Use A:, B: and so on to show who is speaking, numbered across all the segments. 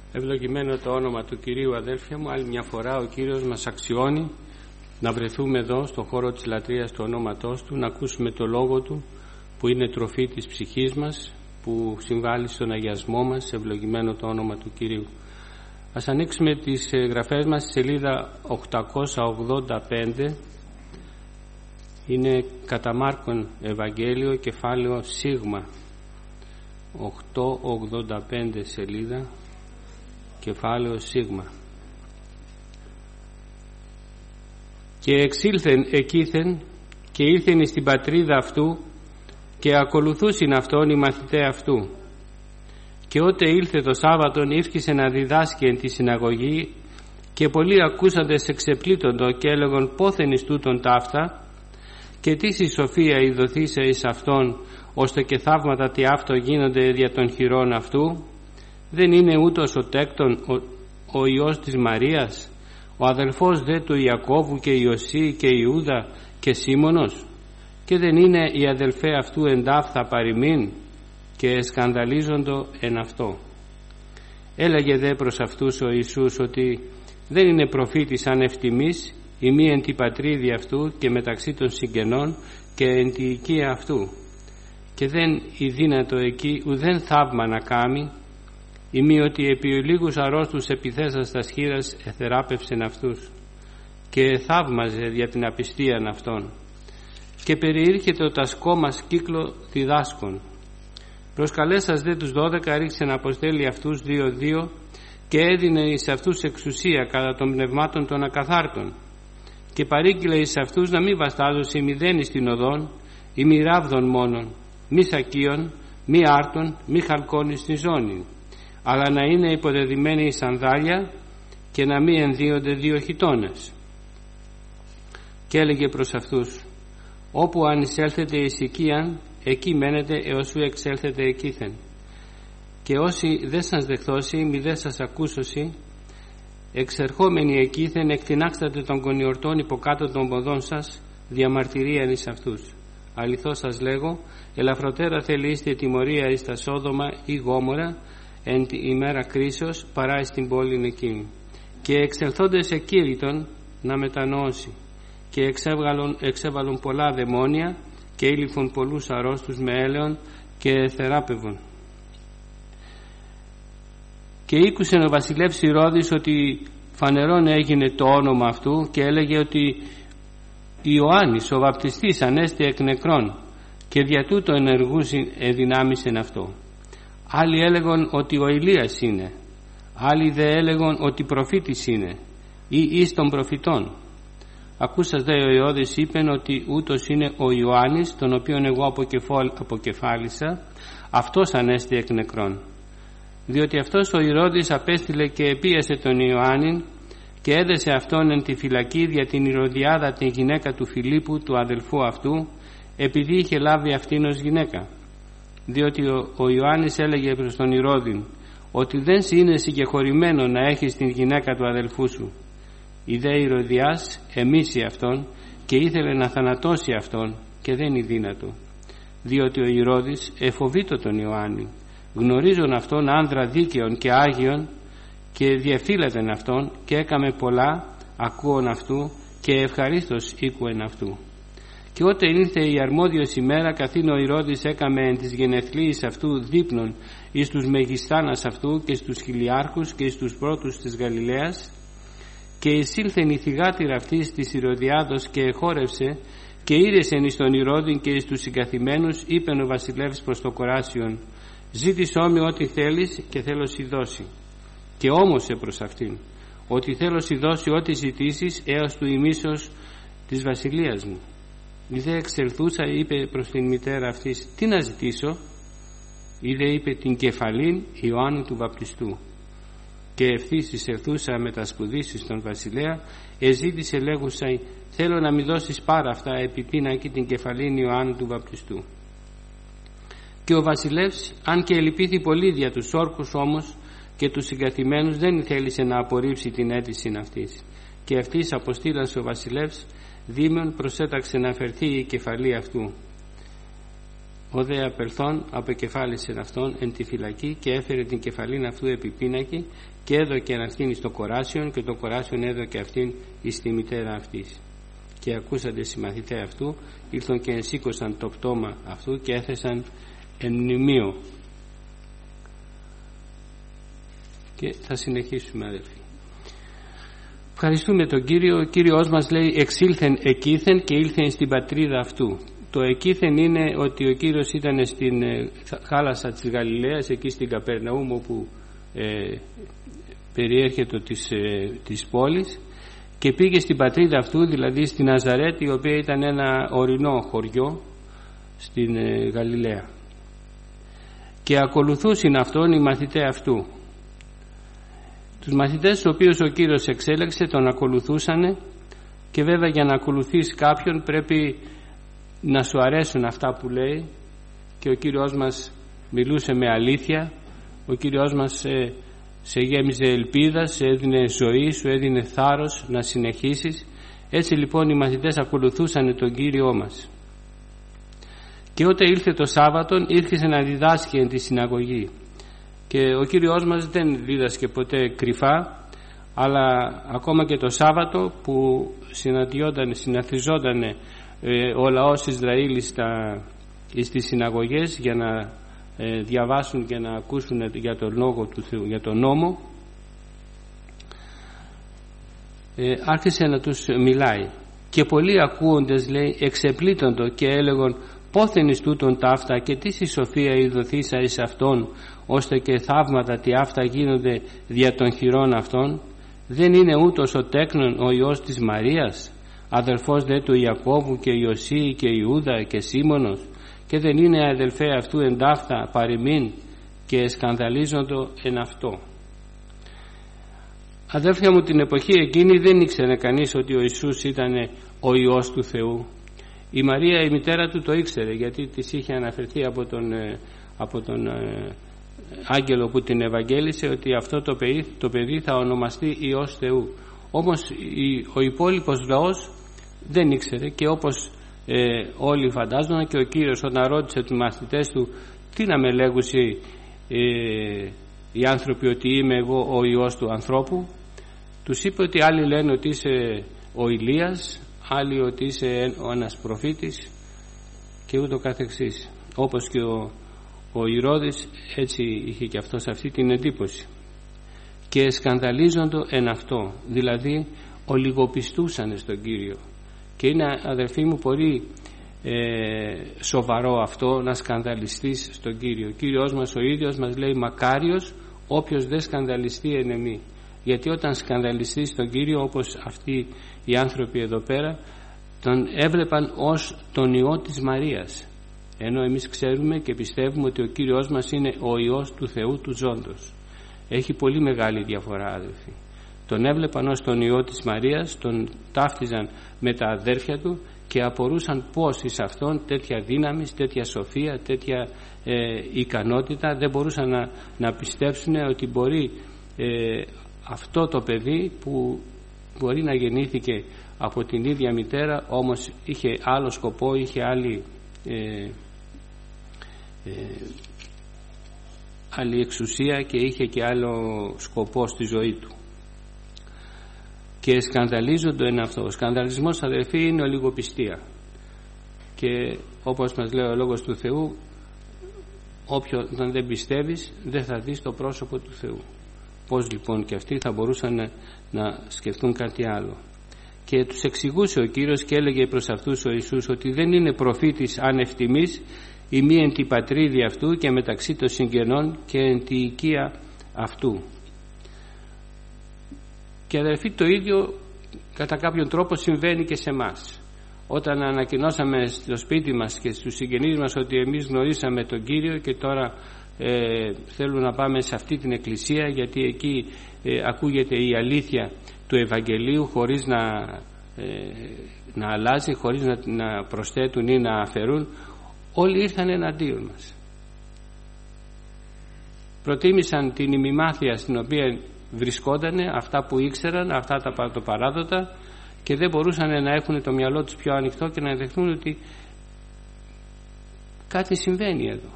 A: Ευλογημένο το όνομα του Κυρίου, αδέλφια μου. Άλλη μια φορά ο Κύριος μας αξιώνει να βρεθούμε εδώ στο χώρο της λατρείας του ονόματός Του, να ακούσουμε το Λόγο Του που είναι τροφή της ψυχής μας, που συμβάλλει στον αγιασμό μας. Ευλογημένο το όνομα του Κυρίου. Ας ανοίξουμε τις γραφές μας στη σελίδα 885. Είναι κατά Μάρκον Ευαγγέλιο, κεφάλαιο Σίγμα, 885 σελίδα, κεφάλαιο Σίγμα. Και εξήλθεν εκείθεν και ήλθεν στην πατρίδα αυτού και ακολουθούσιν αυτόν οι μαθηταί αυτού. Και ότε ήλθε το Σάββατον ήρχισε να διδάσκει εν τη συναγωγή, και πολλοί ακούσαντες εξεπλήττοντο και έλεγον πόθεν εις τούτον ταύτα, και τίς η σοφία ειδωθήσε εις αυτόν, ώστε και θαύματα τι αυτό γίνονται δια των χειρών αυτού. Δεν είναι ούτως ο τέκτον ο Υιός της Μαρίας, ο αδελφός δε του Ιακώβου και Ιωσή και Ιούδα και Σίμωνος, και δεν είναι οι αδελφέ αυτού εντάφθα παροιμήν, και σκανδαλίζοντο εν αυτό. Έλεγε δε προς αυτούς ο Ιησούς ότι δεν είναι προφήτης αν ευτιμής η μη εν τη πατρίδη αυτού και μεταξύ των συγγενών και εν τη οικία αυτού, και δεν η δύνατο εκεί ουδέν θαύμα να κάμει, η μη ότι επί λίγους αρρώστους επιθέσας τα σχήρας εθεράπευσεν αυτούς, και θαύμαζε δια την απιστίαν αυτών, και περιήρχεται ο τασκόμας κύκλο διδάσκων. Προσκαλέσας δε τους 12 ρίξε να αποστέλει αυτούς 2-2, και έδινε εις αυτούς εξουσία κατά των πνευμάτων των ακαθάρτων, και παρήγγειλε εις αυτούς να μη βαστάζωσι μηδέν εις την οδόν, ή μη ράβδον μόνον, μη σακίων, μη άρτων, μη χαλκών εις την ζώνη, αλλά να είναι υποδεδειμένοι εις σανδάλια, και να μη ενδύονται 2 χιτώνες. Και έλεγε προς αυτούς, όπου αν εισέλθετε εις οικίαν, εκεί μένετε έως σου εξέλθετε εκείθεν, και όσοι δεν σας δεχθώσει μη δεν σας ακούσωση, εξερχόμενοι εκείθεν εκτινάξατε των κονιορτών υποκάτω των ποδών σας, διαμαρτυρίαν εις αυτούς. Αληθώς σας λέγω, ελαφροτέρα θέλει είστε τιμωρία εις τα Σόδομα ή Γόμορα εν τη ημέρα κρίσεως παρά εις την πόλην εκείνη. Και εξελθόντες εκήρυτον να μετανοώσει, και εξέβαλον πολλά δαιμόνια, και ήλυφον πολλούς αρρώστους με έλεον και θεράπευον. Και ήκουσεν ο βασιλεύς Ηρώδης ότι φανερόν έγινε το όνομα αυτού, και έλεγε ότι Ιωάννης ο βαπτιστής ανέστη εκ νεκρών, και δια τούτο ενεργούσιν εδυνάμισεν αυτό. Άλλοι έλεγον ότι ο Ηλίας είναι, άλλοι δε έλεγον ότι προφήτης είναι ή εις των προφητών. Ακούσας δε ο Ηρώδης είπεν ότι ούτως είναι ο Ιωάννης, τον οποίον εγώ αποκεφάλισα, αυτός ανέστη εκ νεκρών. Διότι αυτός ο Ηρώδης απέστειλε και επίασε τον Ιωάννην, και έδεσε αυτόν εν τη φυλακή δια την Ηρωδιάδα, την γυναίκα του Φιλίππου του αδελφού αυτού, επειδή είχε λάβει αυτήν ως γυναίκα. Διότι ο Ιωάννης έλεγε προς τον Ηρώδην ότι δεν είναι συγκεχωρημένο να έχεις την γυναίκα του αδελφού σου. Η δε Ηρωδιάς εμίσει αυτόν και ήθελε να θανατώσει αυτόν, και δεν είναι δύνατο, διότι ο Ηρώδης εφοβήτω τον Ιωάννη, γνωρίζον αυτόν άνδρα δίκαιον και άγιον, και διεφύλατεν αυτόν, και έκαμε πολλά ακούον αυτού, και ευχαρίστως ήκουεν αυτού. Και ότε ήλθε η αρμόδιος ημέρα, καθήν ο Ηρώδης έκαμε εν της γενεθλίης αυτού δείπνον εις τους μεγιστάνας αυτού και στους χιλιάρχους και εις τους πρώτους της Γαλιλαίας, και εισήλθεν η θυγάτηρα αυτής της Ηρωδιάδος και εχόρευσε, και ήρεσεν εις τον Ηρώδην και εις τους συγκαθημένους, είπεν ο βασιλεύς προς το κοράσιον, ζήτησό με ό,τι θέλεις και θέλω σοι δώσει. Και όμωσε προς αυτήν, ότι θέλω σοι δώσει ό,τι ζητήσεις έως του ημίσος της βασιλείας μου. Η δε εξελθούσα είπε προς την μητέρα αυτής, τι να ζητήσω? Η δε είπε την κεφαλήν Ιωάννου του Βαπτιστού. Και ευθύς εισελθούσα με τα σπουδήσεις στον βασιλέα, εζήτησε λέγουσα, θέλω να μη δώσεις πάρα αυτά επί πίνακι την κεφαλήν Ιωάννου του Βαπτιστού. Και ο βασιλεύς, αν και ελυπήθη πολύ δια τους όρκους όμως και τους συγκαθημένους, δεν θέλησε να απορρίψει την αίτηση αυτής. Και αυτής αποστήλασε ο βασιλεύς δήμον, προσέταξε να φερθεί η κεφαλή αυτού. Ο δε απελθόν απεκεφάλισε αυτόν εν τη φυλακή και έφερε την κεφαλήν αυτού επί πίνακι και έδωκε αυτήν εις το κοράσιον και το κοράσιον έδωκε αυτήν εις τη μητέρα αυτής. Και ακούσαντε οι μαθηταί αυτού, ήλθον και ενσήκωσαν το πτώμα αυτού και έθεσαν εν μνημείο. Και θα συνεχίσουμε, αδελφοί. Ευχαριστούμε τον Κύριο. Ο Κύριος μας λέει εξήλθεν εκείθεν και ήλθεν στην πατρίδα αυτού. Το εκείθεν είναι ότι ο Κύριος ήταν στην θάλασσα της Γαλιλαίας, εκεί στην Καπερναούμ, όπου περιέρχεται της πόλης, και πήγε στην πατρίδα αυτού, δηλαδή στην Ναζαρέτ, η οποία ήταν ένα ορεινό χωριό στην Γαλιλαία, και ακολουθούσαν αυτόν οι μαθηταί αυτού. Τους μαθητές τους οποίους ο Κύριος εξέλεξε τον ακολουθούσαν, και βέβαια για να ακολουθείς κάποιον πρέπει να σου αρέσουν αυτά που λέει, και ο Κύριος μας μιλούσε με αλήθεια. Ο Κύριος μας σε γέμιζε ελπίδα, σε έδινε ζωή, σου έδινε θάρρος να συνεχίσεις. Έτσι λοιπόν οι μαθητές ακολουθούσαν τον Κύριό μας. Και όταν ήλθε το Σάββατον, ήρθε να διδάσκει εν τη συναγωγή. Και ο Κύριος μας δεν δίδασκε ποτέ κρυφά, αλλά ακόμα και το Σάββατο που συναθιζόταν ο λαός Ισραήλ στις συναγωγές για να διαβάσουν και να ακούσουν για τον λόγο του Θεού, για τον νόμο, άρχισε να τους μιλάει. Και πολλοί ακούοντες, λέει, εξεπλήττοντο και έλεγον πόθεν εις τούτον ταύτα και τι η σοφία ειδωθήσα εις αυτόν, ώστε και θαύματα τι αυτά γίνονται δια των χειρών αυτών. Δεν είναι ούτως ο τέκνον ο Υιός της Μαρίας, αδελφός δε του Ιακώβου και Ιωσή και Ιούδα και Σίμωνος, και δεν είναι αδελφέ αυτού εντάφτα παροιμήν και σκανδαλίζοντο εν αυτό. Αδέλφια μου, την εποχή εκείνη δεν ήξερε κανείς ότι ο Ιησούς ήταν ο Υιός του Θεού. Η Μαρία, η μητέρα του, το ήξερε, γιατί της είχε αναφερθεί από τον άγγελο που την ευαγγέλισε ότι αυτό το παιδί θα ονομαστεί Υιός Θεού. Όμως ο υπόλοιπος λαός δεν ήξερε, και όπως όλοι φαντάζονταν, και ο Κύριος όταν ρώτησε τους μαθητές του τι να με λέγουσι οι άνθρωποι ότι είμαι εγώ ο Υιός του ανθρώπου, τους είπε ότι άλλοι λένε ότι είσαι ο Ηλίας, άλλοι ότι είσαι ένας προφήτης και ούτω καθεξής. Όπως και ο Ηρώδης, έτσι είχε και αυτός αυτή την εντύπωση. Και σκανδαλίζοντο εν αυτό, δηλαδή ολιγοπιστούσαν στον Κύριο. Και είναι, αδελφοί μου, πολύ σοβαρό αυτό να σκανδαλιστείς στον Κύριο. Ο Κύριος μας ο ίδιος μας λέει μακάριος όποιος δεν σκανδαλιστεί εν εμή. Γιατί όταν σκανδαλιστείς στον Κύριο, όπως αυτοί οι άνθρωποι εδώ πέρα, τον έβλεπαν ως τον Υιό της Μαρίας, ενώ εμείς ξέρουμε και πιστεύουμε ότι ο Κύριος μας είναι ο Υιός του Θεού του ζώντος. Έχει πολύ μεγάλη διαφορά, αδελφοί. Τον έβλεπαν ως τον Υιό της Μαρίας, τον ταύτιζαν με τα αδέρφια του και απορούσαν πως εις αυτόν τέτοια δύναμη, τέτοια σοφία, τέτοια ικανότητα. Δεν μπορούσαν να πιστέψουν ότι μπορεί αυτό το παιδί που μπορεί να γεννήθηκε από την ίδια μητέρα, όμως είχε άλλο σκοπό, είχε άλλη εξουσία και είχε και άλλο σκοπό στη ζωή του. Και σκανδαλίζονται εν αυτό. Ο σκανδαλισμός, αδελφοί, είναι ολιγοπιστία, και όπως μας λέει ο Λόγος του Θεού, όποιον δεν πιστεύεις δεν θα δεις το πρόσωπο του Θεού. Πώς λοιπόν και αυτοί θα μπορούσαν να σκεφτούν κάτι άλλο? Και τους εξηγούσε ο Κύριος και έλεγε προς αυτούς ο Ιησούς ότι δεν είναι προφήτης άνευ τιμής η μη εν τη πατρίδη αυτού και μεταξύ των συγγενών και εν τη οικία αυτού. Και αδελφοί, το ίδιο κατά κάποιον τρόπο συμβαίνει και σε εμάς. Όταν ανακοινώσαμε στο σπίτι μας και στους συγγενείς μας ότι εμείς γνωρίσαμε τον Κύριο και τώρα θέλουμε να πάμε σε αυτή την εκκλησία, γιατί εκεί ακούγεται η αλήθεια του Ευαγγελίου χωρίς να αλλάζει, χωρίς να προσθέτουν ή να αφαιρούν, όλοι ήρθαν εναντίον μας. Προτίμησαν την ημιμάθεια στην οποία βρισκόντανε, αυτά που ήξεραν, αυτά τα πρωτοπαράδοτα, και δεν μπορούσαν να έχουν το μυαλό τους πιο ανοιχτό και να δεχτούν ότι Κάτι συμβαίνει εδώ.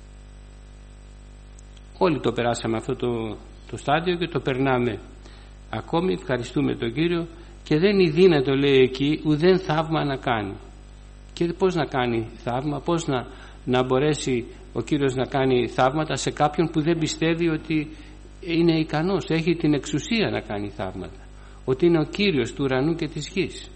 A: Όλοι το περάσαμε αυτό το στάδιο και το περνάμε ακόμη. Ευχαριστούμε τον Κύριο, και δεν είναι δύνατο, λέει εκεί, ουδέν θαύμα να κάνει. Και πώς να κάνει θαύμα, πώς να μπορέσει ο Κύριος να κάνει θαύματα σε κάποιον που δεν πιστεύει ότι είναι ικανός, έχει την εξουσία να κάνει θαύματα, ότι είναι ο Κύριος του ουρανού και της γης.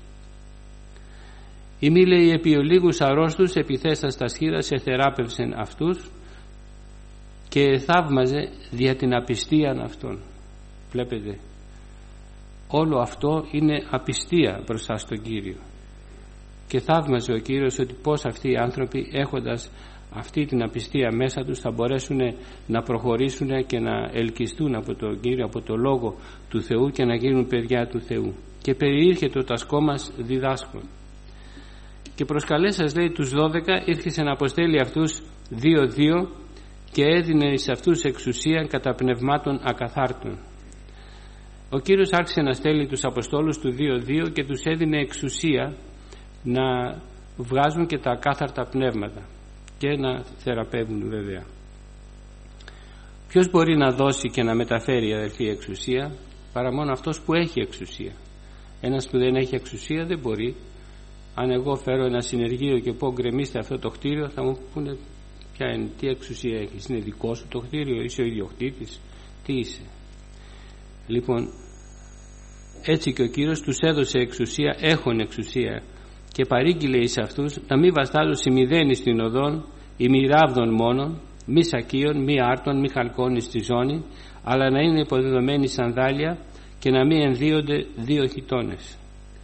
A: Ή μη, λέει, επί ολίγους αρρώστους επιθέσας τα σχήρας εθεράπευσεν αυτούς, και θαύμαζε δια την απιστία αυτών. Βλέπετε, όλο αυτό είναι απιστία μπροστά στον Κύριο, και θαύμαζε ο Κύριος ότι πως αυτοί οι άνθρωποι, έχοντας αυτή την απιστία μέσα τους, θα μπορέσουν να προχωρήσουν και να ελκυστούν από τον Κύριο, από το Λόγο του Θεού, και να γίνουν παιδιά του Θεού. Και περιήρχεται ο τασκόμας διδάσκων, και προσκαλέσας, λέει, τους 12, ήρχισε να αποστέλει αυτούς 2-2, και έδινε εις αυτούς εξουσία κατά πνευμάτων ακαθάρτων. Ο Κύριος άρχισε να στέλνει τους Αποστόλους του 2-2 και τους έδινε εξουσία να βγάζουν και τα ακάθαρτα πνεύματα και να θεραπεύουν, βέβαια. Ποιος μπορεί να δώσει και να μεταφέρει, αδελφοί, εξουσία, παρά μόνο αυτός που έχει εξουσία. Ένας που δεν έχει εξουσία δεν μπορεί. Αν εγώ φέρω ένα συνεργείο και πω γκρεμίστε αυτό το κτίριο, θα μου πούνε ποια είναι, τι εξουσία έχεις, είναι δικό σου το κτίριο, είσαι ο ιδιοκτήτης, τι είσαι. Λοιπόν, έτσι και ο Κύριος τους έδωσε εξουσία, έχουν εξουσία, και παρήγγειλε εις αυτούς να μη βαστάζουν σημειδένοι στην οδόν, ή μη ράβδων μόνον, μη σακίων, μη άρτων, μη χαλκών στη ζώνη, αλλά να είναι υποδεδομένοι σανδάλια, και να μη ενδύονται 2 χιτώνες.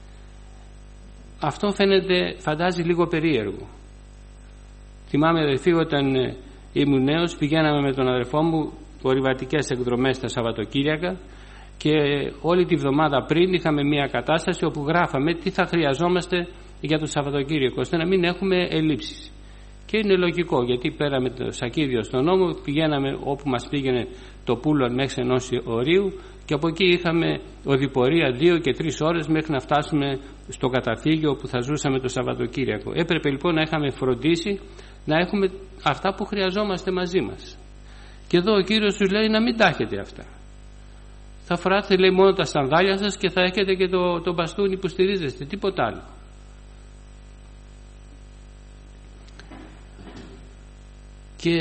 A: Αυτό φαντάζει λίγο περίεργο. Θυμάμαι, αδελφοί, όταν ήμουν νέος, πηγαίναμε με τον αδερφό μου ορειβατικές εκδρομές τα Σαββατοκύριακα, και όλη τη βδομάδα πριν είχαμε μια κατάσταση όπου γράφαμε τι θα χρειαζόμαστε για το Σαββατοκύριακο, ώστε να μην έχουμε ελλείψεις. Και είναι λογικό, γιατί πέραμε το σακίδιο στον νόμο, πηγαίναμε όπου μας πήγαινε το πούλον μέχρι ενός ορίου, και από εκεί είχαμε οδηπορία 2 και 3 ώρες μέχρι να φτάσουμε στο καταφύγιο που θα ζούσαμε το Σαββατοκύριακο. Έπρεπε λοιπόν να είχαμε φροντίσει να έχουμε αυτά που χρειαζόμαστε μαζί μας. Και εδώ ο Κύριος τους λέει να μην τα έχετε αυτά. Θα φοράτε, λέει, μόνο τα σανδάλια σας και θα έχετε και το μπαστούνι που στηρίζεστε, τίποτα άλλο. Και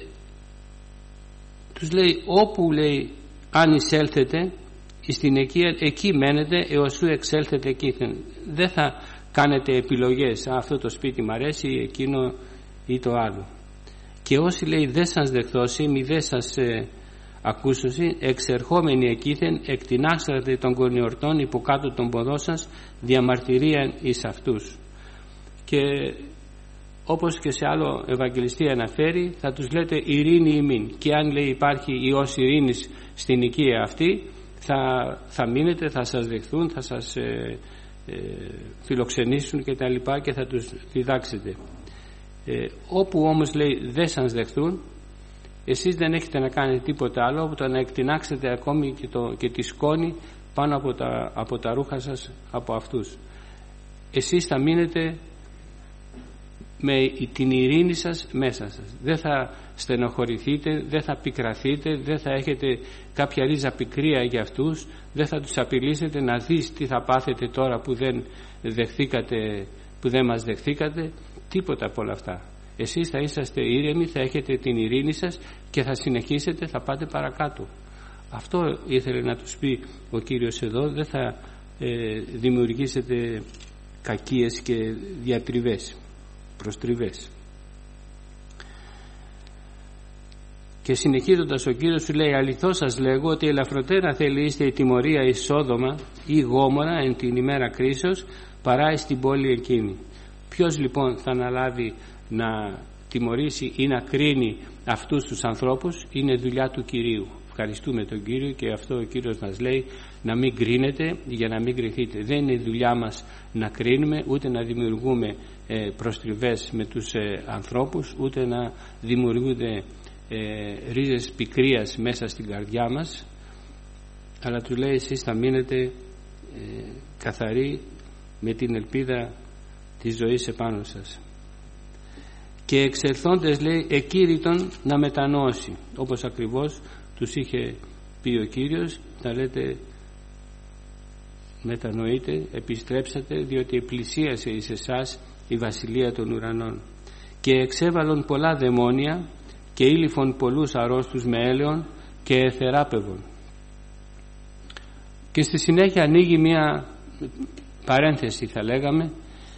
A: τους λέει, όπου, λέει, αν εισέλθετε στην οικία, εκεί μένετε έως σου εξέλθετε εκείθεν. Δεν θα κάνετε επιλογές, αυτό το σπίτι μ' αρέσει, εκείνο ή το άλλο. Και όσοι, λέει, δεν σας δεχθώσει, μη δεν σας ακούσωση, εξερχόμενοι εκείθεν, εκτινάξατε των κορνιορτών υποκάτω των ποδών σας, διαμαρτυρίαν εις αυτούς. Και όπως και σε άλλο Ευαγγελιστή αναφέρει, θα τους λέτε ειρήνη ημίν, και αν, λέει, υπάρχει ιός ειρήνης στην οικία αυτή, θα μείνετε, θα σας δεχθούν, θα σας φιλοξενήσουν και τα λοιπά, και θα τους διδάξετε. Όπου όμως, λέει, δεν σας δεχθούν, εσείς δεν έχετε να κάνετε τίποτα άλλο από το να εκτινάξετε ακόμη και τη σκόνη πάνω από τα ρούχα σας από αυτούς. Εσείς θα μείνετε με την ειρήνη σας μέσα σας. Δεν θα στενοχωρηθείτε, δεν θα πικραθείτε, δεν θα έχετε κάποια ρίζα πικρία για αυτούς, δεν θα τους απειλήσετε να δεις τι θα πάθετε τώρα που δεν μας δεχθήκατε, τίποτα από όλα αυτά. Εσείς θα είσαστε ήρεμοι, θα έχετε την ειρήνη σας και θα συνεχίσετε, θα πάτε παρακάτω. Αυτό ήθελε να τους πει ο Κύριος εδώ. Δεν θα δημιουργήσετε κακίες και διατριβές, προστριβές. Και συνεχίζοντας ο Κύριος σου λέει, αληθώς σας λέγω ότι ελαφροτέρα θέλει είστε η τιμωρία εις Σόδομα ή Γόμορα εν την ημέρα κρίσεως παρά εις την πόλη εκείνη. Ποιος λοιπόν θα αναλάβει να τιμωρήσει ή να κρίνει αυτούς τους ανθρώπους? Είναι δουλειά του Κυρίου. Ευχαριστούμε τον Κύριο, και αυτό ο Κύριος μας λέει, να μην κρίνετε για να μην κρυθείτε. Δεν είναι δουλειά μας να κρίνουμε, ούτε να δημιουργούμε προστριβές με τους ανθρώπους, ούτε να δημιουργούνται ρίζες πικρίας μέσα στην καρδιά μας, αλλά του λέει εσείς θα μείνετε καθαροί με την ελπίδα της ζωής επάνω σας. και εξελθόντες, λέει, εκήρυτον να μετανώσει, όπως ακριβώς τους είχε πει ο Κύριος, να λέτε μετανοείτε, επιστρέψατε, διότι πλησίασε εις εσάς η βασιλεία των ουρανών. Και εξέβαλον πολλά δαιμόνια και ήλυφον πολλούς αρρώστους με έλεον και εθεράπευον. Και στη συνέχεια ανοίγει μια παρένθεση, θα λέγαμε,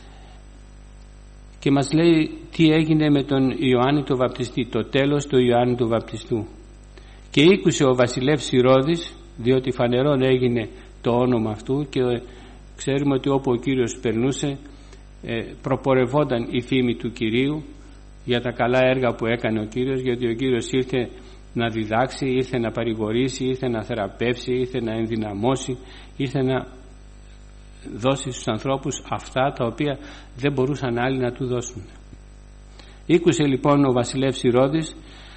A: και μας λέει τι έγινε με τον Ιωάννη τον Βαπτιστή, το τέλος του Ιωάννη του Βαπτιστού. Και ήκουσε ο βασιλεύς Ηρώδης, διότι φανερόν έγινε το όνομα αυτού, και ξέρουμε ότι όπου ο Κύριος περνούσε προπορευόταν η φήμη του Κυρίου για τα καλά έργα που έκανε ο Κύριος, γιατί ο Κύριος ήρθε να διδάξει, ήρθε να παρηγορήσει, ήρθε να θεραπεύσει, ήρθε να ενδυναμώσει, ήρθε να δώσει στους ανθρώπους αυτά τα οποία δεν μπορούσαν άλλοι να του δώσουν. Ήκουσε λοιπόν ο βασιλεύς Ηρώδης,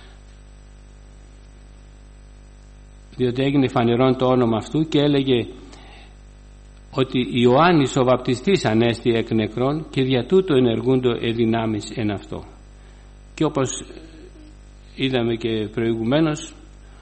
A: διότι έγινε φανερόν το όνομα αυτού, και έλεγε ότι Ιωάννης ο βαπτιστής ανέστη εκ νεκρών και δια τούτο ενεργούντο εδυνάμεις εν αυτό. Και όπως είδαμε και προηγουμένως,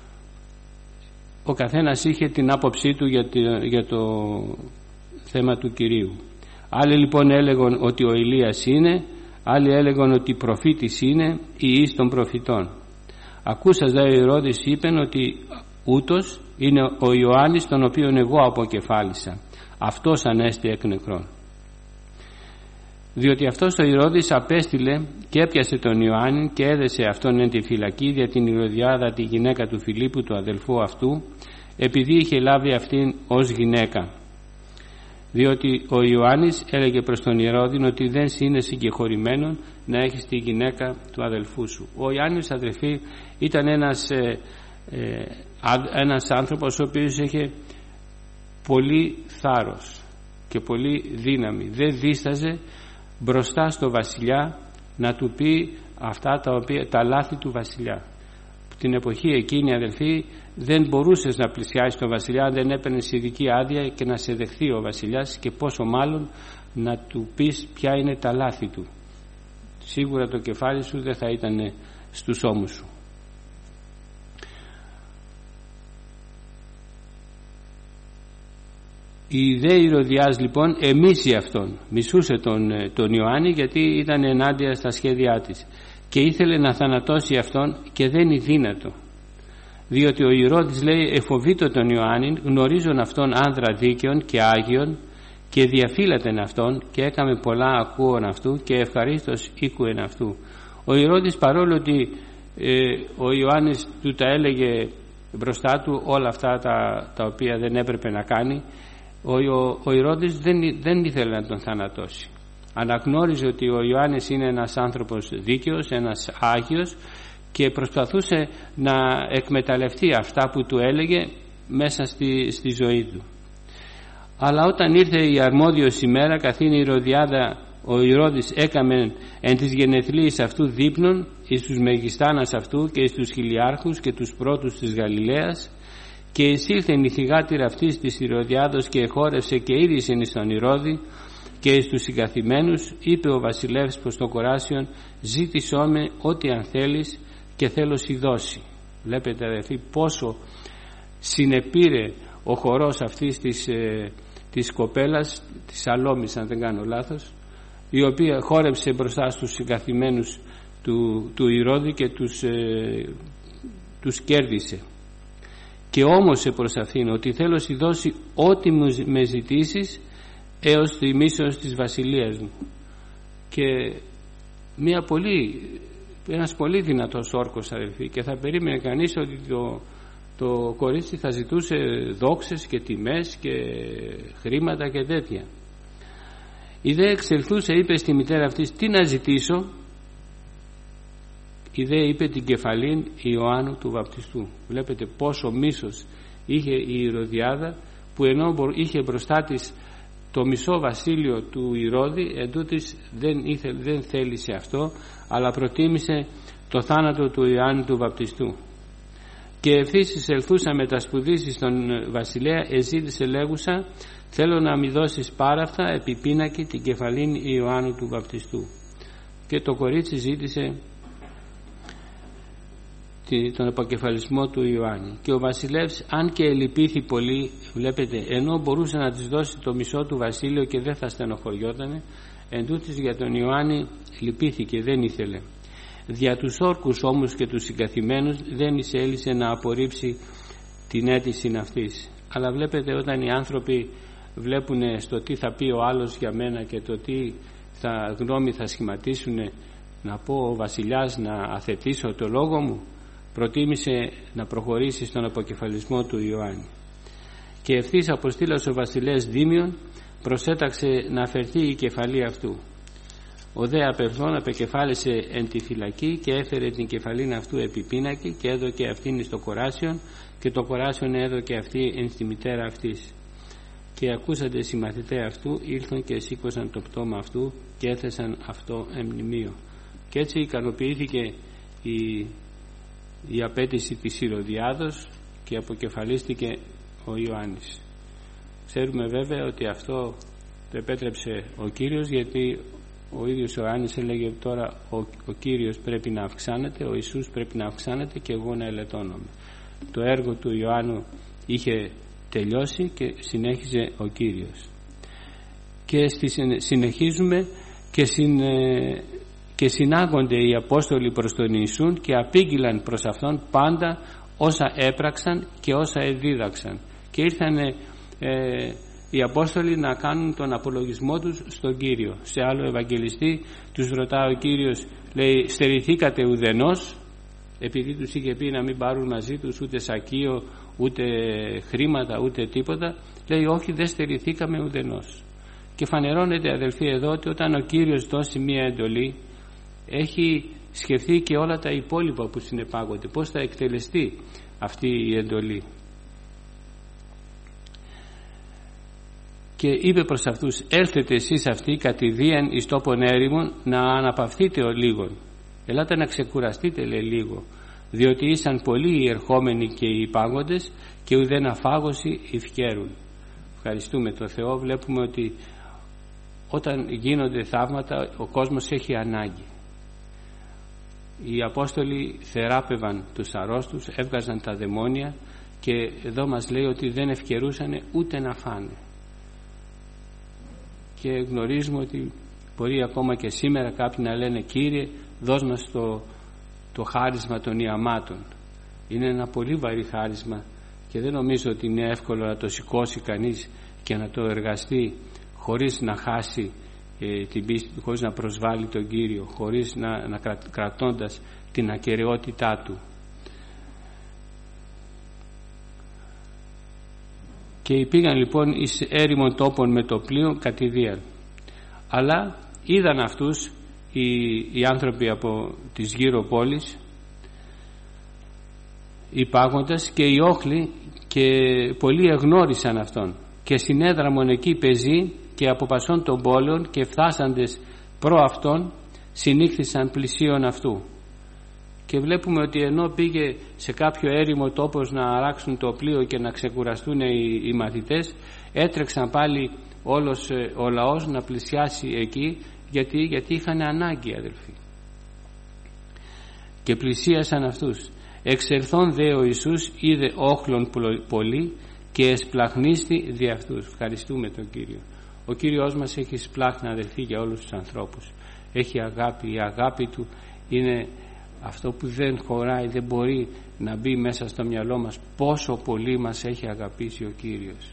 A: ο καθένας είχε την άποψή του για το θέμα του Κυρίου. Άλλοι λοιπόν έλεγαν ότι ο Ηλίας είναι, άλλοι έλεγαν ότι προφήτης είναι ή εις των προφητών. Ακούσας δε ο Ηρώδης είπεν ότι ούτως είναι ο Ιωάννης τον οποίον εγώ αποκεφάλισα, αυτός ανέστη εκ νεκρών. Διότι αυτός ο Ηρώδης απέστειλε και έπιασε τον Ιωάννη και έδεσε αυτόν εν τη φυλακή δια την Ηρωδιάδα, τη γυναίκα του Φιλίππου του αδελφού αυτού, επειδή είχε λάβει αυτήν ως γυναίκα. Διότι ο Ιωάννης έλεγε προς τον Ηρώδη ότι δεν είναι συγκεχωρημένον να έχεις τη γυναίκα του αδελφού σου. Ο Ιωάννης, αδελφοί, ήταν ένας άνθρωπος ο οποίος είχε πολύ θάρρος και πολύ δύναμη. Δεν δίσταζε μπροστά στο βασιλιά να του πει αυτά τα λάθη του βασιλιά. Την εποχή εκείνη, αδελφοί, δεν μπορούσες να πλησιάσεις τον βασιλιά αν δεν έπαιρνες ειδική άδεια και να σε δεχθεί ο βασιλιάς, και πόσο μάλλον να του πεις ποια είναι τα λάθη του. Σίγουρα το κεφάλι σου δεν θα ήταν στους ώμους σου. Η δε Ηρωδιάς λοιπόν εμίσει αυτόν, μισούσε τον Ιωάννη, γιατί ήταν ενάντια στα σχέδιά της και ήθελε να θανατώσει αυτόν, και δεν είναι δύνατο, διότι ο Ηρώδης, λέει, εφοβήτω τον Ιωάννη, γνωρίζον αυτόν άνδρα δίκαιον και άγιον, και διαφύλατεν αυτόν και έκαμε πολλά ακούων αυτού και ευχαρίστως οίκουεν αυτού. Ο Ηρώδης, παρόλο ότι ο Ιωάννης του τα έλεγε μπροστά του όλα αυτά τα οποία δεν έπρεπε να κάνει, ο Ηρώδης δεν ήθελε να τον θανατώσει. Αναγνώριζε ότι ο Ιωάννης είναι ένας άνθρωπος δίκαιος, ένας άγιος, και προσπαθούσε να εκμεταλλευτεί αυτά που του έλεγε μέσα στη ζωή του. Αλλά όταν ήρθε η αρμόδιος ημέρα, καθήν η Ηρωδιάδα, ο Ηρώδης έκαμε εν της γενεθλίης αυτού δείπνων εις τους μεγιστάνας αυτού και εις τους χιλιάρχους και τους πρώτους της Γαλιλαίας, και εισήλθεν η θυγάτηρα αυτής της Ηρωδιάδος και εχόρευσε και είδησεν εις τον Ηρώδη και εις τους συγκαθημένους. Είπε ο βασιλεύς προς το κοράσιον, ζήτησό με ό,τι αν θέλεις και θέλω σοι δώσει. Βλέπετε, αδελφοί, πόσο συνεπήρε ο χορός αυτής της κοπέλας, της Σαλόμης αν δεν κάνω λάθος, η οποία χόρεψε μπροστά στους συγκαθημένους του Ηρώδη και τους κέρδισε. Και όμωσε προς αυτήν ότι θέλω σοι δώσει ό,τι με ζητήσεις έως τη μίσος της βασιλείας μου. Και ένας πολύ δυνατός όρκος, αδελφοί, και θα περίμενε κανείς ότι το κορίτσι θα ζητούσε δόξες και τιμές και χρήματα και τέτοια. Η δε εξελθούσε, είπε στη μητέρα αυτής, τι να ζητήσω. Η δε είπε την κεφαλήν Ιωάννου του Βαπτιστού. Βλέπετε πόσο μίσος είχε η Ηρωδιάδα, που ενώ είχε μπροστά της το μισό βασίλειο του Ηρώδη, εντούτοις δεν θέλησε αυτό, αλλά προτίμησε το θάνατο του Ιωάννου του Βαπτιστού. Και ευθύς εισελθούσα με τα σπουδήσεις στον βασιλέα, εζήτησε λέγουσα, θέλω να μη δώσεις πάραφτα επί πίνακι την κεφαλήν Ιωάννου του Βαπτιστού. και το κορίτσι ζήτησε τον αποκεφαλισμό του Ιωάννη. Και ο βασιλεύς, αν και ελυπήθη πολύ, βλέπετε, ενώ μπορούσε να της δώσει το μισό του βασίλειο και δεν θα στενοχωριότανε, εντούτοις για τον Ιωάννη λυπήθηκε, δεν ήθελε. Δια τους όρκους όμως και τους συγκαθημένους δεν εισέλισε να απορρίψει την αίτηση αυτής. Αλλά βλέπετε, όταν οι άνθρωποι βλέπουν στο τι θα πει ο άλλος για μένα και το τι γνώμη θα σχηματίσουν, να πω ο βασιλιάς να αθετήσω το λόγο μου, προτίμησε να προχωρήσει στον αποκεφαλισμό του Ιωάννη. Και ευθύς αποστήλας ο βασιλέας Δήμιον προσέταξε να αφαιρθεί η κεφαλή αυτού. Ο δε απευθών απεκεφάλισε εν τη φυλακή και έφερε την κεφαλήν αυτού επί πίνακη και έδωκε αυτήν στο κοράσιον και το κοράσιον έδωκε αυτή εν στη μητέρα αυτής. Και ακούσατε οι μαθηταί αυτού ήλθαν και σήκωσαν το πτώμα αυτού και έθεσαν αυτό εν μνημείο. Και έτσι ικανοποιήθηκε η απέτηση της Ηρωδιάδος και αποκεφαλίστηκε ο Ιωάννης. Ξέρουμε βέβαια ότι αυτό το επέτρεψε ο Κύριος, γιατί ο ίδιος ο Ιωάννης έλεγε τώρα ο Κύριος πρέπει να αυξάνεται, ο Ιησούς πρέπει να αυξάνεται και εγώ να ελεττώνομαι. Το έργο του Ιωάννου είχε τελειώσει και συνέχιζε ο Κύριος. Και συνεχίζουμε και συνάγονται οι Απόστολοι προς τον Ιησούν και απήγγειλαν προς Αυτόν πάντα όσα έπραξαν και όσα εδίδαξαν. Και ήρθαν οι Απόστολοι να κάνουν τον απολογισμό τους στον Κύριο. Σε άλλο Ευαγγελιστή τους ρωτά ο Κύριος, λέει, στερηθήκατε ουδενός? Επειδή τους είχε πει να μην πάρουν μαζί τους ούτε σακείο, ούτε χρήματα, ούτε τίποτα, λέει όχι, δεν στερηθήκαμε ουδενός. Και φανερώνεται, αδελφοί, εδώ ότι όταν ο Κύριος δώσει μία εντολή, έχει σκεφτεί και όλα τα υπόλοιπα που συνεπάγονται, πώς θα εκτελεστεί αυτή η εντολή. Και είπε προς αυτούς, έλθετε εσείς αυτοί κατηδίαν εις τόπον έρημον να αναπαυθείτε ο λίγον. Ελάτε να ξεκουραστείτε, λέει, λίγο, διότι ήσαν πολλοί οι ερχόμενοι και οι υπάγοντες και ουδέν αφάγωση ευκαιρούν. Ευχαριστούμε τον Θεό. Βλέπουμε ότι όταν γίνονται θαύματα ο κόσμος έχει ανάγκη. Οι Απόστολοι θεράπευαν τους αρρώστους, έβγαζαν τα δαιμόνια και εδώ μας λέει ότι δεν ευκαιρούσαν ούτε να φάνε. Και γνωρίζουμε ότι μπορεί ακόμα και σήμερα κάποιοι να λένε, Κύριε, δώσ' μας το χάρισμα των ιαμάτων. Είναι ένα πολύ βαρύ χάρισμα και δεν νομίζω ότι είναι εύκολο να το σηκώσει κανείς και να το εργαστεί χωρίς να χάσει την πίστη του, χωρίς να προσβάλλει τον Κύριο, χωρίς να κρατώντας την ακεραιότητά του. Και πήγαν λοιπόν εις έρημον τόπον με το πλοίο κατηδίαν. Αλλά είδαν αυτούς οι άνθρωποι από τις γύρω πόλεις, οι πάγοντες και οι όχλοι, και πολλοί εγνώρισαν αυτόν και συνέδραμον εκεί πεζοί και από πασών των πόλεων και φτάσαντες προ αυτόν συνήχθησαν πλησίον αυτού. Και βλέπουμε ότι ενώ πήγε σε κάποιο έρημο τόπος να αράξουν το πλοίο και να ξεκουραστούν οι μαθητές, έτρεξαν πάλι όλος ο λαός να πλησιάσει εκεί, γιατί είχαν ανάγκη, αδελφοί. Και πλησίασαν αυτούς. Εξελθόν δε ο Ιησούς είδε όχλων πολύ και εσπλαχνίστη δι' αυτούς. Ευχαριστούμε τον Κύριο. Ο Κύριος μας έχει σπλάχνα, αδελφοί, για όλους τους ανθρώπους. Έχει αγάπη. Η αγάπη του είναι αυτό που δεν χωράει, δεν μπορεί να μπει μέσα στο μυαλό μας πόσο πολύ μας έχει αγαπήσει ο Κύριος.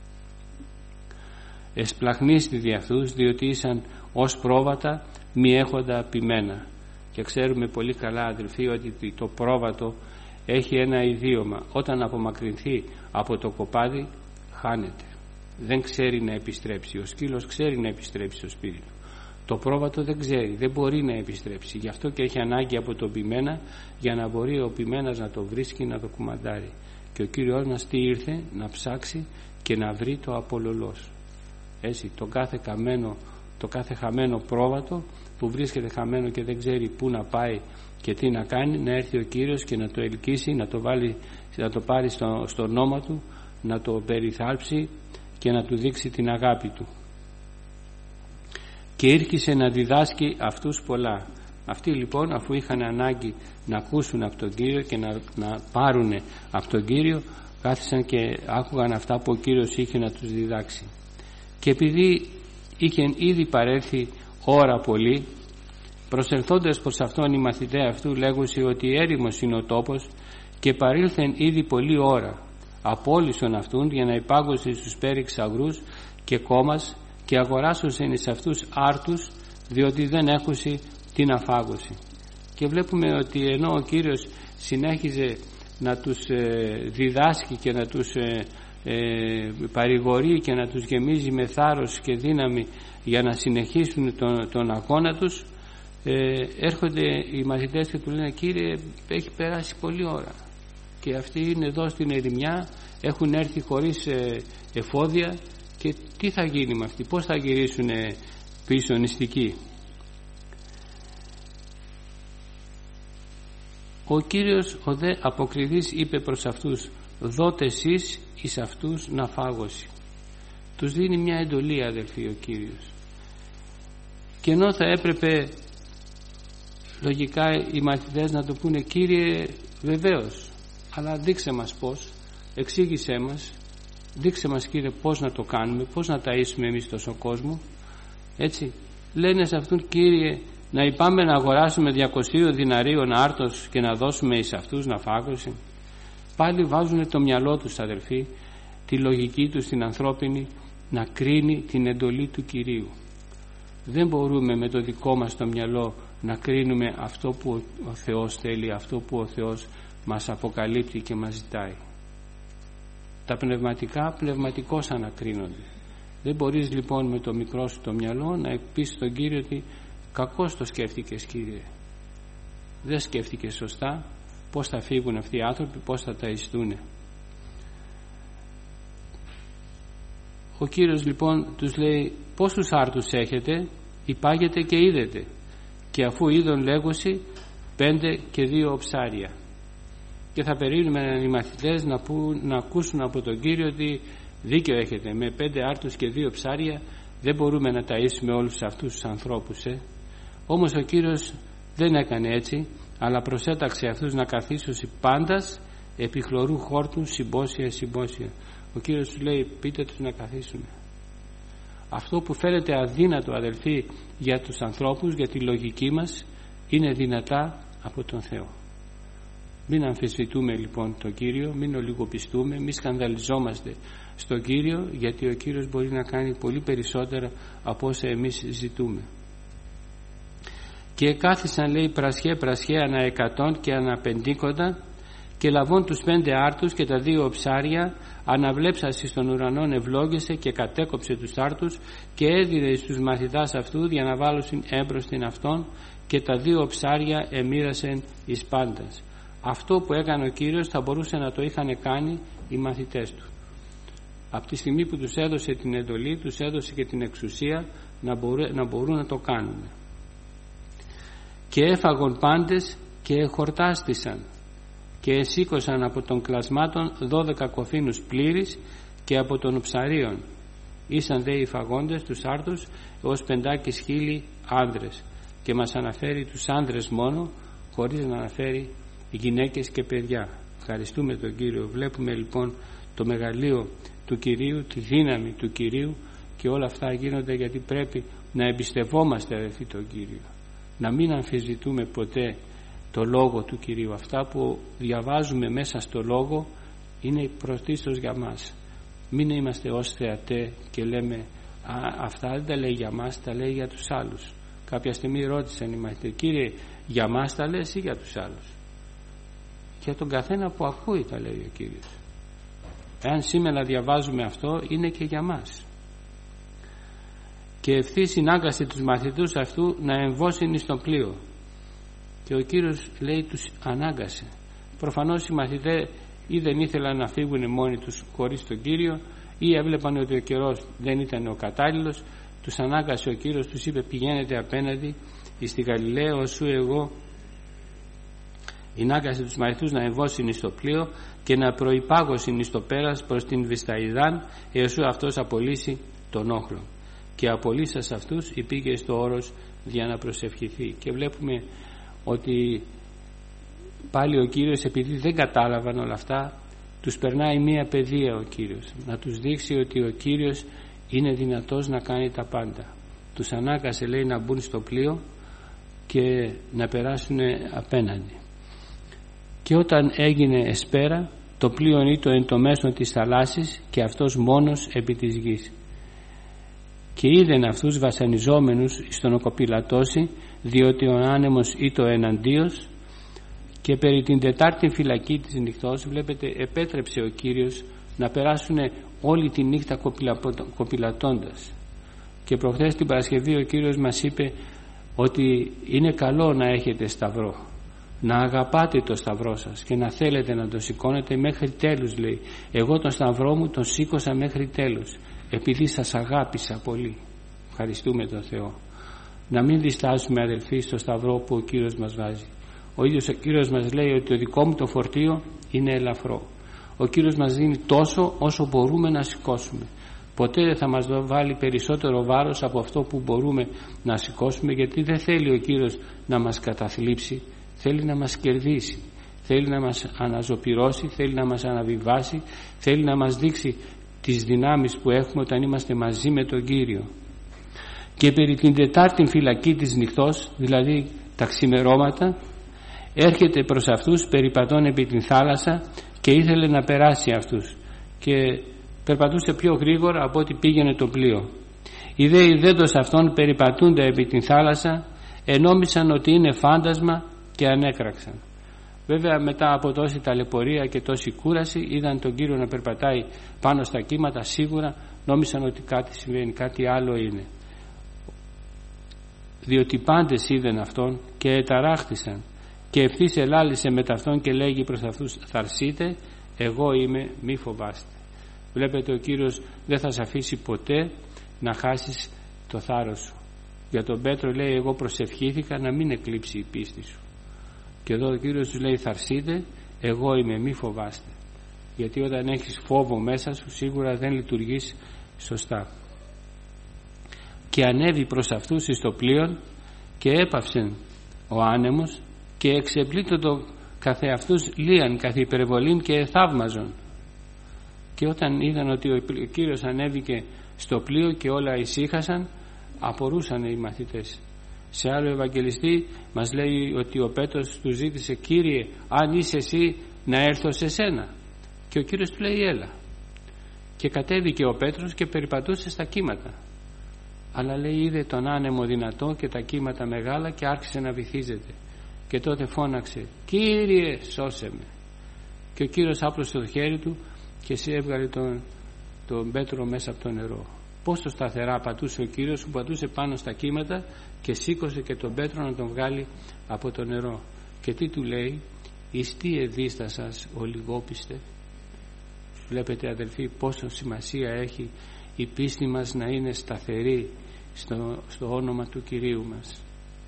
A: Εσπλαχνίστη δι' αυτούς, διότι ήσαν ως πρόβατα μη έχοντα ποιμένα. Και ξέρουμε πολύ καλά, αδελφοί, ότι το πρόβατο έχει ένα ιδίωμα. Όταν απομακρυνθεί από το κοπάδι χάνεται, δεν ξέρει να επιστρέψει. Ο σκύλος ξέρει να επιστρέψει στο σπίτι του. Το πρόβατο δεν ξέρει, δεν μπορεί να επιστρέψει. Γι' αυτό και έχει ανάγκη από τον ποιμένα, για να μπορεί ο ποιμένας να το βρίσκει, να το κουμαντάρει. Και ο Κύριος μας τι ήρθε? Να ψάξει και να βρει το απολωλός. Έτσι, το κάθε χαμένο πρόβατο που βρίσκεται χαμένο και δεν ξέρει πού να πάει και τι να κάνει, να έρθει ο Κύριος και να το ελκύσει, να το πάρει στο ονόμα του, να το περιθάλψει και να του δείξει την αγάπη του. και ήρχισε να διδάσκει αυτούς πολλά. Αυτοί λοιπόν, αφού είχαν ανάγκη να ακούσουν από τον Κύριο και να πάρουν από τον Κύριο, κάθισαν και άκουγαν αυτά που ο Κύριος είχε να τους διδάξει. Και επειδή είχε ήδη παρέλθει ώρα πολύ, προσελθόντας προς αυτόν οι μαθητές αυτού λέγουσι ότι έρημος είναι ο τόπος και παρήλθεν ήδη πολλή ώρα, απόλυσον αυτούν για να υπάγωσιν στους πέριξ αγρούς και κόμμας και αγοράσωσιν εις αυτούς άρτους, διότι δεν έχουσι την αφάγωση. Και βλέπουμε ότι ενώ ο Κύριος συνέχιζε να τους διδάσκει και να τους παρηγορεί και να τους γεμίζει με θάρρος και δύναμη για να συνεχίσουν τον αγώνα τους, έρχονται οι μαθητές και του λένε: Κύριε, έχει περάσει πολλή ώρα και αυτοί είναι εδώ στην ερημιά, έχουν έρθει χωρίς εφόδια και τι θα γίνει με αυτοί, πώς θα γυρίσουν πίσω νηστικοί? Ο Κύριος ο δε αποκριθής είπε προς αυτούς: δότε εσείς εις αυτούς να φάγωση. Τους δίνει μια εντολή, αδελφοί, ο Κύριος, και ενώ θα έπρεπε λογικά οι μαθητές να του πούνε: Κύριε, βεβαίως, αλλά δείξε μας πώς, εξήγησέ μας, δείξε μας, Κύριε, πώς να το κάνουμε, πώς να ταΐσουμε εμείς τόσο κόσμο. Έτσι λένε σε αυτόν: Κύριε, να πάμε να αγοράσουμε 200 διναρίων άρτος και να δώσουμε εις αυτούς να φάγωση. Πάλι βάζουν το μυαλό τους, αδελφοί, τη λογική τους την ανθρώπινη, να κρίνει την εντολή του Κυρίου. Δεν μπορούμε με το δικό μας το μυαλό να κρίνουμε αυτό που ο Θεός θέλει, αυτό που ο Θεός μας αποκαλύπτει και μας ζητάει. Τα πνευματικά πνευματικώς ανακρίνονται. Δεν μπορείς λοιπόν με το μικρό σου το μυαλό να πεις στον Κύριο ότι κακώς το σκέφτηκες, Κύριε, δεν σκέφτηκες σωστά, πώς θα φύγουν αυτοί οι άνθρωποι, πώς θα ταΐστούν. Ο Κύριος λοιπόν τους λέει: πόσους άρτους έχετε? Υπάγετε και είδετε. Και αφού είδον λέγωση 5 και 2 ψάρια. Και θα περίμεναν οι μαθητές να ακούσουν από τον Κύριο ότι δίκιο έχετε, με 5 άρτους και 2 ψάρια δεν μπορούμε να ταΐσουμε όλους αυτούς τους ανθρώπους. Όμως ο Κύριος δεν έκανε έτσι, αλλά προσέταξε αυτούς να καθίσουν πάντας επί χλωρού χόρτου συμπόσια. Ο Κύριος του λέει: πείτε τους να καθίσουν. Αυτό που φαίνεται αδύνατο, αδελφοί, για τους ανθρώπους, για τη λογική μας, είναι δυνατά από τον Θεό. Μην αμφισβητούμε λοιπόν τον Κύριο, μην ολιγοπιστούμε, μην σκανδαλιζόμαστε στον Κύριο, γιατί ο Κύριος μπορεί να κάνει πολύ περισσότερα από όσα εμείς ζητούμε. Και κάθισαν, λέει, πρασιέ ανά 100 και ανά 50 και λαβών τους 5 άρτους και τα 2 ψάρια, αναβλέψασι στον ουρανόν ευλόγησε και κατέκοψε τους άρτους και έδινε στους μαθητάς αυτού για να βάλωσιν έμπροσθεν αυτόν, και τα 2 ψάρια εμοίρασεν εις πάντας. Αυτό που έκανε ο Κύριος θα μπορούσε να το είχαν κάνει οι μαθητές του. Από τη στιγμή που τους έδωσε την εντολή, τους έδωσε και την εξουσία να μπορούν να το κάνουν. Και έφαγον πάντες και εχορτάστησαν και εσήκωσαν από των κλασμάτων 12 κοφίνους πλήρης και από των ψαρίων. Ήσαν δε οι φαγόντες τους άρτους ως 5.000 άνδρες, και μας αναφέρει τους άνδρες μόνο, χωρίς να αναφέρει γυναίκες και παιδιά. Ευχαριστούμε τον Κύριο. Βλέπουμε λοιπόν το μεγαλείο του Κυρίου, τη δύναμη του Κυρίου, και όλα αυτά γίνονται γιατί πρέπει να εμπιστευόμαστε, αδελφοί, τον Κύριο, να μην αμφισβητούμε ποτέ το λόγο του Κυρίου. Αυτά που διαβάζουμε μέσα στο λόγο είναι πρωτίστως για μας. Μην είμαστε ως θεατέ και λέμε αυτά δεν τα λέει για μας, τα λέει για τους άλλους. Κάποια στιγμή ρώτησαν οι μαθητές: Κύριε, για μας τα λες ή για τους άλλους? Για τον καθένα που ακούει τα λέει ο Κύριος. Εάν σήμερα διαβάζουμε αυτό, είναι και για μας. Και ευθύς συνάγκασε τους μαθητούς αυτού να εμβώσουν στο πλοίο. Και ο Κύριος, λέει, τους ανάγκασε. Προφανώς οι μαθητές ή δεν ήθελαν να φύγουν μόνοι τους χωρίς τον Κύριο, ή έβλεπαν ότι ο καιρός δεν ήταν ο κατάλληλος. Τους ανάγκασε ο Κύριος, τους είπε: πηγαίνετε απέναντι στη Γαλιλαία, όσου εγώ. Ανάγκασε τους μαθητούς να εμβώσουν στο πλοίο και να προϋπάγωσιν στο πέρας προς την Βυσταϊδάν, έως αυτός απολύσει τον όχλο. και απολύσας αυτούς υπήγε στο όρος για να προσευχηθεί. Και βλέπουμε ότι πάλι ο Κύριος, επειδή δεν κατάλαβαν όλα αυτά, τους περνάει μία παιδεία ο Κύριος, να τους δείξει ότι ο Κύριος είναι δυνατός να κάνει τα πάντα. Τους ανάγκασε, λέει, να μπουν στο πλοίο και να περάσουν απέναντι. Και όταν έγινε εσπέρα, το πλοίο ήτο εν το μέσο της θαλάσσης και αυτός μόνος επί της γης. Και είδεν αυτούς βασανιζόμενους στον οκοπηλατώσει, διότι ο άνεμος ήτο εναντίος, και περί την τετάρτη φυλακή της νυχτός, βλέπετε, επέτρεψε ο Κύριος να περάσουν όλη τη νύχτα κοπηλατώντας. Και προχθές την Παρασκευή ο Κύριος μας είπε ότι είναι καλό να έχετε σταυρό, να αγαπάτε το σταυρό σας και να θέλετε να το σηκώνετε μέχρι τέλους, λέει. Εγώ τον σταυρό μου τον σήκωσα μέχρι τέλους, επειδή σας αγάπησα πολύ. Ευχαριστούμε τον Θεό. Να μην διστάσουμε, αδελφοί, στο σταυρό που ο Κύριος μας βάζει. Ο ίδιος ο Κύριος μας λέει ότι το δικό μου το φορτίο είναι ελαφρό. Ο Κύριος μας δίνει τόσο όσο μπορούμε να σηκώσουμε. Ποτέ δεν θα μας βάλει περισσότερο βάρος από αυτό που μπορούμε να σηκώσουμε, γιατί δεν θέλει ο Κύριος να μας καταθλίψει, θέλει να μας κερδίσει, θέλει να μας αναζωπυρώσει, θέλει να μας αναβιβάσει, θέλει να μας δείξει τις δυνάμεις που έχουμε όταν είμαστε μαζί με τον Κύριο. Και περί την τετάρτη φυλακή της νυχτός, δηλαδή τα ξημερώματα, έρχεται προς αυτούς περιπατών επί την θάλασσα και ήθελε να περάσει αυτούς και περπατούσε πιο γρήγορα από ό,τι πήγαινε το πλοίο. Οι δε ιδέντος αυτών περιπατούνται επί την θάλασσα ενόμισαν ότι είναι φάντασμα και ανέκραξαν. Βέβαια μετά από τόση ταλαιπωρία και τόση κούραση είδαν τον Κύριο να περπατάει πάνω στα κύματα, σίγουρα νόμισαν ότι κάτι συμβαίνει, κάτι άλλο είναι. Διότι πάντες είδαν αυτόν και εταράχτησαν, και ευθύς ελάλησε μετά αυτόν και λέγει προς αυτούς, θαρσείτε, εγώ είμαι, μη φοβάστε. Βλέπετε, ο Κύριος δεν θα σε αφήσει ποτέ να χάσεις το θάρρος σου. Για τον Πέτρο λέει, εγώ προσευχήθηκα να μην εκλείψει η πίστη σου. Και εδώ ο Κύριος τους λέει, θαρσείτε, εγώ είμαι, μη φοβάστε. Γιατί όταν έχεις φόβο μέσα σου, σίγουρα δεν λειτουργείς σωστά. Και ανέβη προς αυτούς στο πλοίο και έπαυσε ο άνεμος και εξεπλήττωτο καθεαυτούς λίαν καθ' υπερβολήν και θαύμαζον. Και όταν είδαν ότι ο Κύριος ανέβηκε στο πλοίο και όλα ησύχασαν, απορούσαν οι μαθητές. Σε άλλο Ευαγγελιστή μας λέει ότι ο Πέτρος του ζήτησε, Κύριε, αν είσαι εσύ να έρθω σε σένα. Και ο Κύριος του λέει, έλα. Και κατέβηκε ο Πέτρος και περιπατούσε στα κύματα. Αλλά λέει, είδε τον άνεμο δυνατό και τα κύματα μεγάλα και άρχισε να βυθίζεται. Και τότε φώναξε, Κύριε, σώσε με. Και ο Κύριος άπλωσε το χέρι του και εσύ έβγαλε τον Πέτρο μέσα από το νερό. Πόσο σταθερά πατούσε ο Κύριος, που πατούσε πάνω στα κύματα και σήκωσε και τον Πέτρο να τον βγάλει από το νερό. Και τι του λέει, εις τι εδίστασας ο λιγόπιστε. Βλέπετε, αδελφοί, πόσο σημασία έχει η πίστη μας να είναι σταθερή στο όνομα του Κυρίου μας.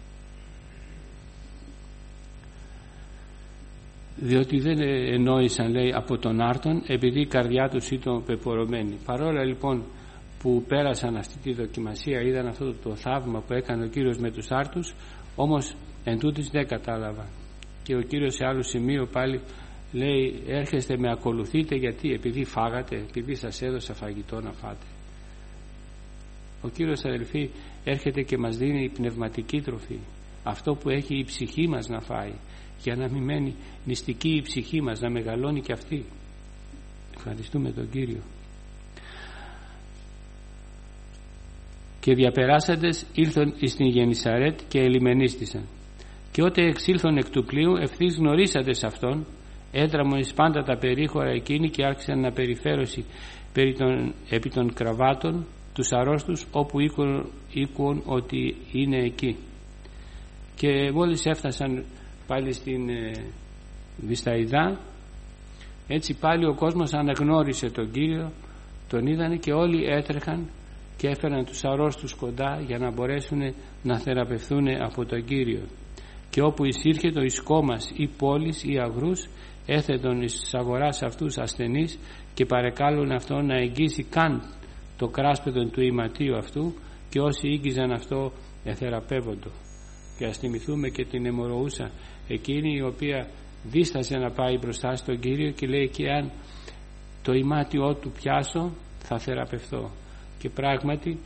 A: Διότι δεν εννοήσαν, λέει, από τον άρτον, επειδή η καρδιά τους ήταν πεπορωμένη. Παρόλα λοιπόν που πέρασαν αυτή τη δοκιμασία, είδαν αυτό το θαύμα που έκανε ο Κύριος με τους άρτους, όμως εν τούτης δεν κατάλαβαν. Και ο Κύριος σε άλλο σημείο πάλι λέει, έρχεστε με ακολουθείτε, γιατί? Επειδή φάγατε, επειδή σας έδωσα φαγητό να φάτε. Ο Κύριος, αδελφοί, έρχεται και μας δίνει η πνευματική τροφή, αυτό που έχει η ψυχή μας να φάει, για να μην μένει νηστική η ψυχή μας, να μεγαλώνει και αυτή. Ευχαριστούμε τον Κύριο. Και διαπεράσαντες ήλθον εις την Γενισαρέτ και ελιμενίστησαν. Και ότε εξήλθον εκ του πλοίου, ευθύς γνωρίσαντες αυτόν, έτραμον εις πάντα τα περίχωρα εκείνη και άρχισαν να περιφέρωση επί των κραβάτων τους αρρώστους, όπου οίκουν ότι είναι εκεί. Και μόλις έφτασαν πάλι στην Βυσταϊδά, έτσι πάλι ο κόσμος αναγνώρισε τον Κύριο, τον είδανε και όλοι έτρεχαν και έφεραν τους αρρώστους κοντά για να μπορέσουν να θεραπευθούν από τον Κύριο. Και όπου εισήρχετο εις κόμμας ή πόλης ή αγρούς, έθετον εις αγοράς αυτούς ασθενείς και παρεκάλουν αυτόν να εγγύσει καν το κράσπεδο του ηματίου αυτού και όσοι ήγγιζαν αυτό εθεραπεύοντο. Και ας θυμηθούμε και την αιμορροούσα, εκείνη η οποία δίστασε να πάει μπροστά στον Κύριο και λέει, και αν το ημάτιό του πιάσω θα θεραπευθώ. Και πράγματι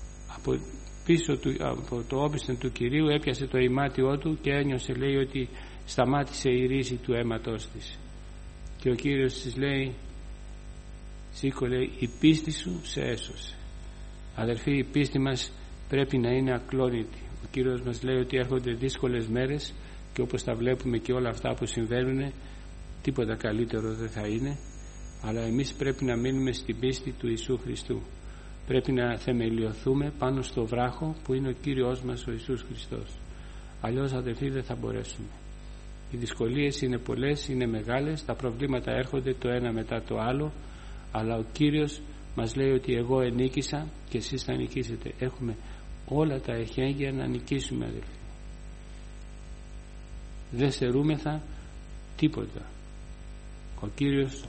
A: από το όπισθεν του Κυρίου έπιασε το ημάτιό του και ένιωσε, λέει, ότι σταμάτησε η ρίση του αίματός της. Και ο Κύριος της λέει, σήκω, λέει, η πίστη σου σε έσωσε. Αδερφοί, η πίστη μας πρέπει να είναι ακλόνητη. Ο Κύριος μας λέει ότι έρχονται δύσκολες μέρες και όπως τα βλέπουμε και όλα αυτά που συμβαίνουν, τίποτα καλύτερο δεν θα είναι, αλλά εμείς πρέπει να μείνουμε στην πίστη του Ιησού Χριστού. Πρέπει να θεμελιωθούμε πάνω στο βράχο που είναι ο Κύριος μας ο Ιησούς Χριστός. Αλλιώς, αδελφοί, δεν θα μπορέσουμε. Οι δυσκολίες είναι πολλές, είναι μεγάλες, τα προβλήματα έρχονται το ένα μετά το άλλο, αλλά ο Κύριος μας λέει ότι εγώ ενίκησα και εσείς θα νικήσετε. Έχουμε όλα τα εχέγγυα να νικήσουμε, αδελφοί. Δεν στερούμεθα τίποτα. Ο Κύριος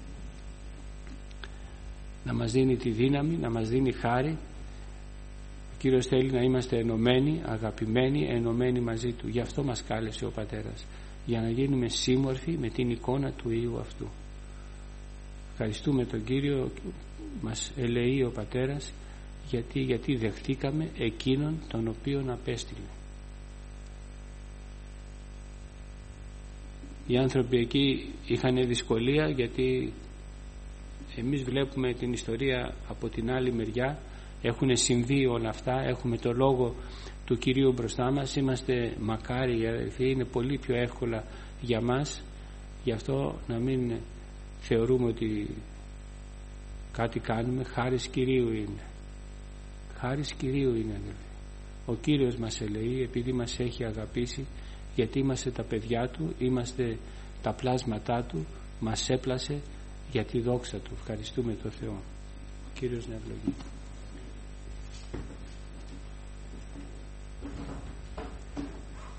A: να μας δίνει τη δύναμη, να μας δίνει χάρη. Ο Κύριος θέλει να είμαστε ενωμένοι, αγαπημένοι, ενωμένοι μαζί Του. Γι' αυτό μας κάλεσε ο Πατέρας, για να γίνουμε σύμμορφοι με την εικόνα του Υιού αυτού. Ευχαριστούμε τον Κύριο, μας ελεεί ο Πατέρας, γιατί δεχτήκαμε εκείνον τον οποίον απέστειλε. Οι άνθρωποι εκεί είχαν δυσκολία, γιατί εμείς βλέπουμε την ιστορία από την άλλη μεριά, έχουν συμβεί όλα αυτά, έχουμε το λόγο του Κυρίου μπροστά μας, είμαστε μακάριοι, αδελφοί, είναι πολύ πιο εύκολα για μας. Γι' αυτό να μην θεωρούμε ότι κάτι κάνουμε, χάρις Κυρίου είναι. Χάρις Κυρίου είναι, αδελφοί. Ο Κύριος μας ελεεί επειδή μας έχει αγαπήσει, γιατί είμαστε τα παιδιά Του, είμαστε τα πλάσματά Του, μας έπλασε για τη δόξα Του. Ευχαριστούμε τον Θεό. Ο Κύριος να ευλογεί.